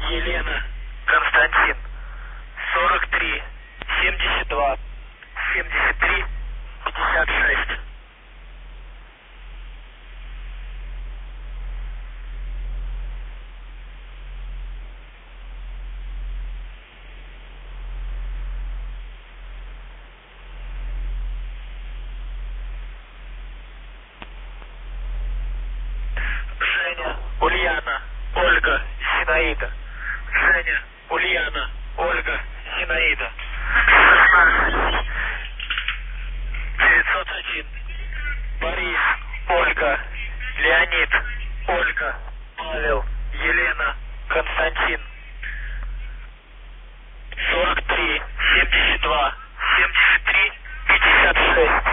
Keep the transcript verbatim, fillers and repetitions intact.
Елена, Константин. сорок три, семьдесят два, семьдесят три, пятьдесят шесть. Женя, Ульяна, Ольга, Зинаида. Женя, Ульяна, Ольга, Зинаида. шестнадцать, девятьсот один. Борис, Ольга, Леонид, Ольга, Павел, Елена, Константин. сорок три, семьдесят два, семьдесят три, пятьдесят шесть.